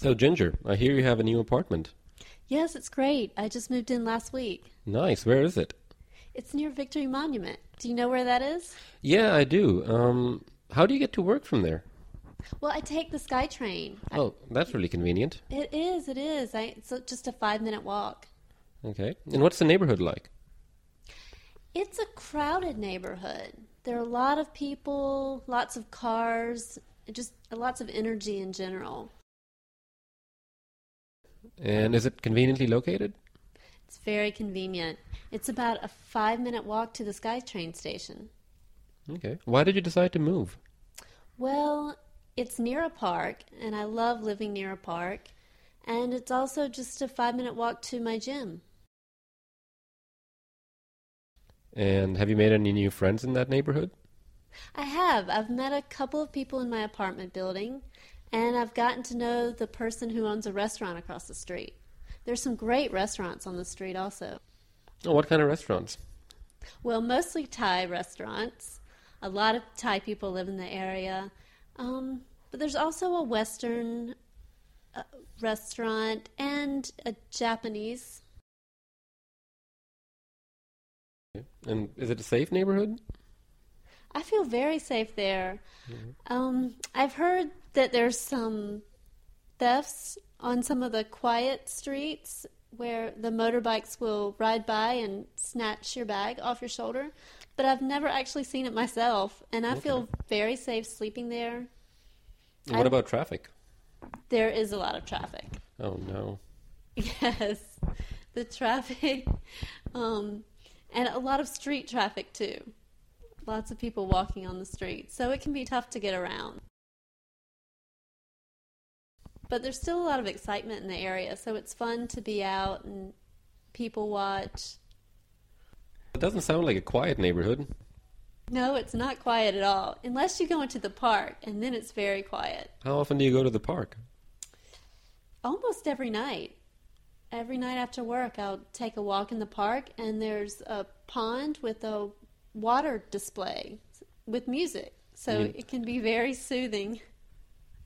So, Ginger, I hear you have a new apartment. Yes, it's great. I just moved in last week. Nice. Where is it? It's near Victory Monument. Do you know where that is? Yeah, I do. How do you get to work from there? Well, I take the SkyTrain. Oh, that's really convenient. It is, it is. It's just a 5-minute walk. Okay. And what's the neighborhood like? It's a crowded neighborhood. There are a lot of people, lots of cars, just lots of energy in general. And is it conveniently located? It's very convenient. It's about a 5-minute walk to the SkyTrain station. Okay. Why did you decide to move? Well, it's near a park, and I love living near a park. And it's also just a 5-minute walk to my gym. And have you made any new friends in that neighborhood? I have. I've met a couple of people in my apartment building, and I've gotten to know the person who owns a restaurant across the street. There's some great restaurants on the street also. Oh, what kind of restaurants? Well, mostly Thai restaurants. A lot of Thai people live in the area. But there's also a Western restaurant and a Japanese. And is it a safe neighborhood? I feel very safe there. I've heard that there's some thefts on some of the quiet streets where the motorbikes will ride by and snatch your bag off your shoulder. But I've never actually seen it myself, and I feel very safe sleeping there. And what about traffic? There is a lot of traffic. Oh, no. Yes, the traffic, and a lot of street traffic too. Lots of people walking on the street, so it can be tough to get around. But there's still a lot of excitement in the area, so it's fun to be out and people watch. It doesn't sound like a quiet neighborhood. No, it's not quiet at all, unless you go into the park, and then it's very quiet. How often do you go to the park? Almost every night. Every night after work, I'll take a walk in the park, and there's a pond with a water display with music, so it can be very soothing.